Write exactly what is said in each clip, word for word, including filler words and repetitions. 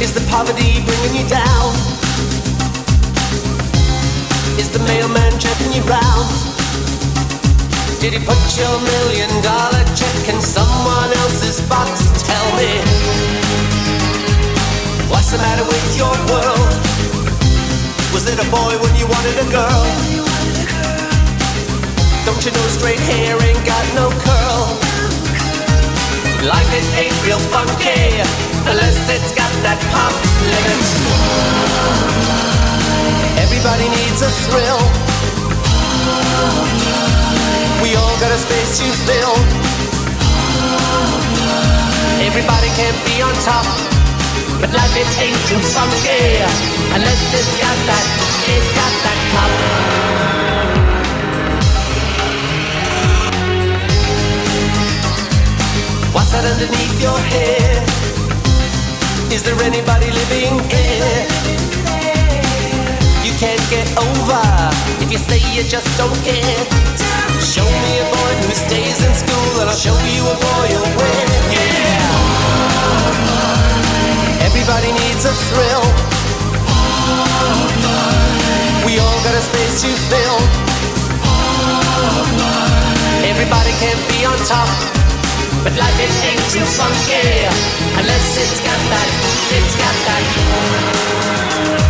Is the poverty bringing you down? Is the mailman checking you round? Did he put your million dollar check in someone else's box? Tell me, what's the matter with your world? Was it a boy when you wanted a girl? Don't you know straight hair ain't got no curl? Life it ain't real funky unless it's got that pop limit. Everybody needs a thrill. We all got a space to fill. Everybody can't be on top, but life it ain't too funky unless it's got that, it's got that pop. What's that underneath your hair? Is there anybody living here? You can't get over if you say you just don't care. Show me a boy who stays in school and I'll show you a boy who'll win. Yeah. Everybody needs a thrill. We all got a space to fill. Everybody can't be on top, but life it ain't too funky unless it's got that, it's got that.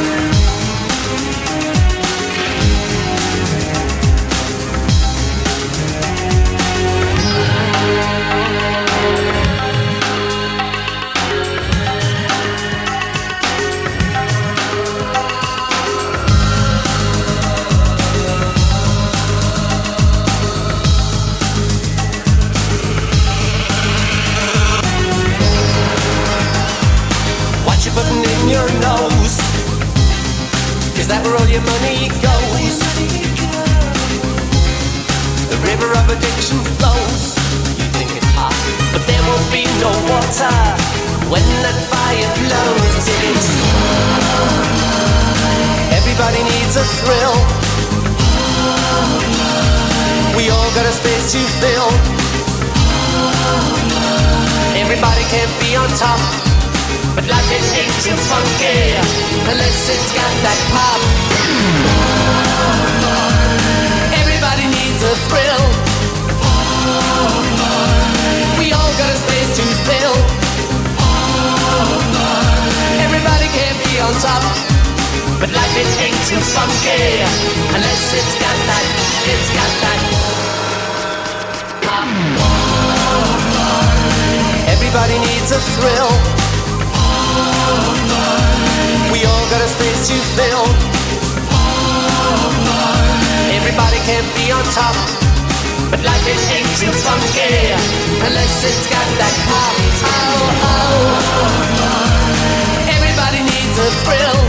Putting in your nose, is that where all your money goes? The river of addiction flows. You think it's hot, but there won't be no water when that fire blows. It's everybody needs a thrill. We all got a space to fill. Everybody can't be on top, but life it ain't too funky unless it's got that pop. Everybody needs a thrill. We all got a space to fill. Everybody can't be on top, but life it ain't too funky unless it's got that, it's got that pop. Everybody needs a thrill. We all got a space to fill. Everybody can't be on top, but life it ain't too funky unless it's got that pop. Oh, oh. Everybody needs a thrill.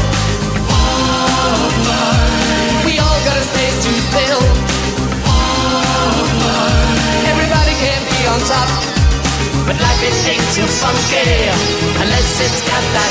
We all got a space to fill. Everybody can't be on top, but life it ain't too funky unless it's got that.